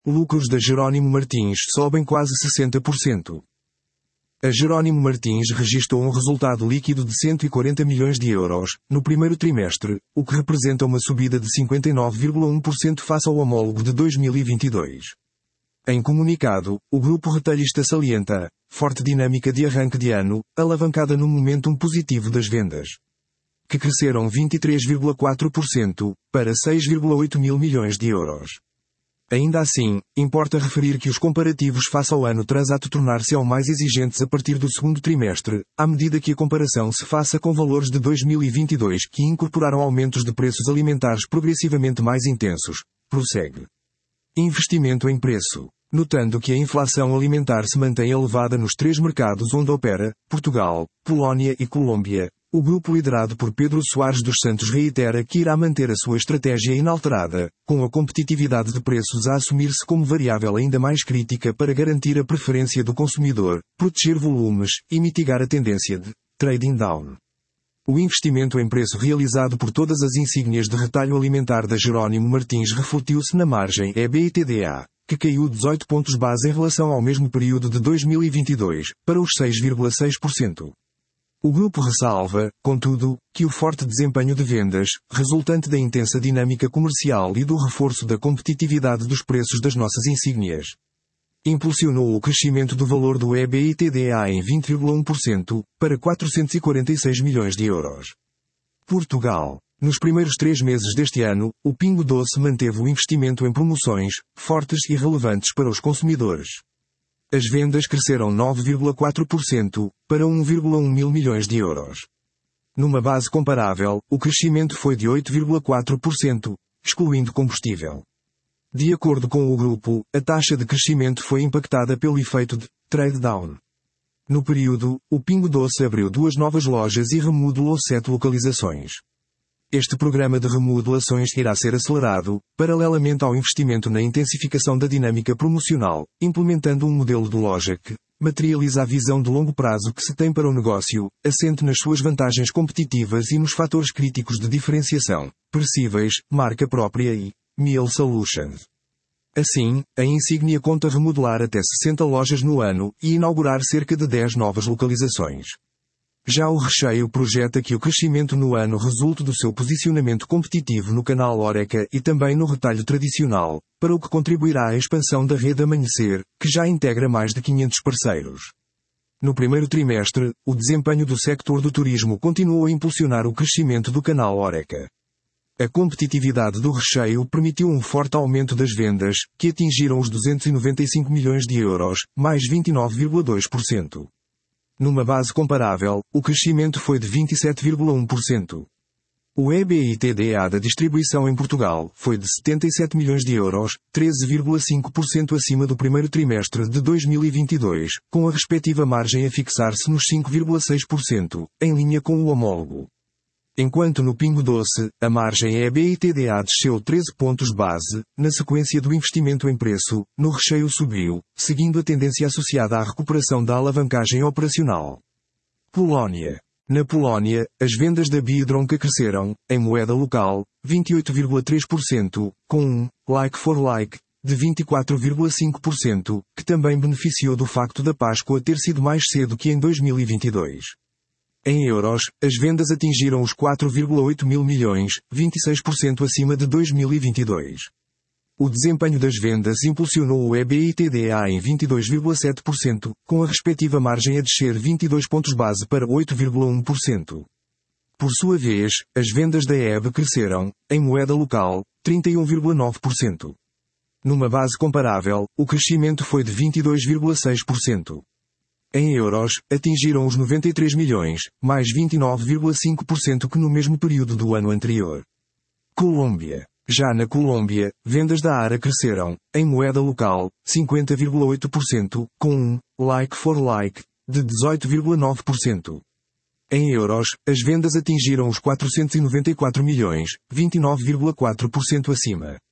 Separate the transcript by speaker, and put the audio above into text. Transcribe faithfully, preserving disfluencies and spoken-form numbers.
Speaker 1: Lucros da Jerónimo Martins sobem quase sessenta por cento. A Jerónimo Martins registrou um resultado líquido de cento e quarenta milhões de euros, no primeiro trimestre, o que representa uma subida de cinquenta e nove vírgula um por cento face ao homólogo de dois mil e vinte e dois. Em comunicado, o grupo retalhista salienta a forte dinâmica de arranque de ano, alavancada no momentum positivo das vendas, que cresceram vinte e três vírgula quatro por cento, para seis vírgula oito mil milhões de euros. Ainda assim, importa referir que os comparativos face ao ano transato tornar-se-ão mais exigentes a partir do segundo trimestre, à medida que a comparação se faça com valores de dois mil e vinte e dois que incorporaram aumentos de preços alimentares progressivamente mais intensos. Prossegue. Investimento em preço. Notando que a inflação alimentar se mantém elevada nos três mercados onde opera, Portugal, Polónia e Colômbia, o grupo liderado por Pedro Soares dos Santos reitera que irá manter a sua estratégia inalterada, com a competitividade de preços a assumir-se como variável ainda mais crítica para garantir a preferência do consumidor, proteger volumes e mitigar a tendência de trading down. O investimento em preço realizado por todas as insígnias de retalho alimentar da Jerónimo Martins refletiu-se na margem EBITDA, que caiu dezoito pontos base em relação ao mesmo período de dois mil e vinte e dois, para os seis vírgula seis por cento. O grupo ressalva, contudo, que o forte desempenho de vendas, resultante da intensa dinâmica comercial e do reforço da competitividade dos preços das nossas insígnias, impulsionou o crescimento do valor do EBITDA em vinte vírgula um por cento, para quatrocentos e quarenta e seis milhões de euros. Portugal. Nos primeiros três meses deste ano, o Pingo Doce manteve o investimento em promoções, fortes e relevantes para os consumidores. As vendas cresceram nove vírgula quatro por cento, para um vírgula um mil milhões de euros. Numa base comparável, o crescimento foi de oito vírgula quatro por cento, excluindo combustível. De acordo com o grupo, a taxa de crescimento foi impactada pelo efeito de trade down. No período, o Pingo Doce abriu duas novas lojas e remodelou sete localizações. Este programa de remodelações irá ser acelerado, paralelamente ao investimento na intensificação da dinâmica promocional, implementando um modelo de loja que materializa a visão de longo prazo que se tem para o negócio, assente nas suas vantagens competitivas e nos fatores críticos de diferenciação, percíveis, marca própria e Meal Solutions. Assim, a insígnia conta remodelar até sessenta lojas no ano e inaugurar cerca de dez novas localizações. Já o Recheio projeta que o crescimento no ano resulte do seu posicionamento competitivo no canal HoReCa e também no retalho tradicional, para o que contribuirá à expansão da rede Amanhecer, que já integra mais de quinhentos parceiros. No primeiro trimestre, o desempenho do sector do turismo continuou a impulsionar o crescimento do canal HoReCa. A competitividade do Recheio permitiu um forte aumento das vendas, que atingiram os duzentos e noventa e cinco milhões de euros, mais vinte e nove vírgula dois por cento. Numa base comparável, o crescimento foi de vinte e sete vírgula um por cento. O EBITDA da distribuição em Portugal foi de setenta e sete milhões de euros, treze vírgula cinco por cento acima do primeiro trimestre de dois mil e vinte e dois, com a respectiva margem a fixar-se nos cinco vírgula seis por cento, em linha com o homólogo. Enquanto no Pingo Doce, a margem EBITDA desceu treze pontos base, na sequência do investimento em preço, no Recheio subiu, seguindo a tendência associada à recuperação da alavancagem operacional. Polónia. Na Polónia, as vendas da Biedronka cresceram, em moeda local, vinte e oito vírgula três por cento, com um like for like de vinte e quatro vírgula cinco por cento, que também beneficiou do facto da Páscoa ter sido mais cedo que em dois mil e vinte e dois. Em euros, as vendas atingiram os quatro vírgula oito mil milhões, vinte e seis por cento acima de dois mil e vinte e dois. O desempenho das vendas impulsionou o EBITDA em vinte e dois vírgula sete por cento, com a respectiva margem a descer vinte e dois pontos base para oito vírgula um por cento. Por sua vez, as vendas da E B cresceram, em moeda local, trinta e um vírgula nove por cento. Numa base comparável, o crescimento foi de vinte e dois vírgula seis por cento. Em euros, atingiram os noventa e três milhões, mais vinte e nove vírgula cinco por cento que no mesmo período do ano anterior. Colômbia. Já na Colômbia, vendas da Ara cresceram, em moeda local, cinquenta vírgula oito por cento, com um like for like de dezoito vírgula nove por cento. Em euros, as vendas atingiram os quatrocentos e noventa e quatro milhões, vinte e nove vírgula quatro por cento acima.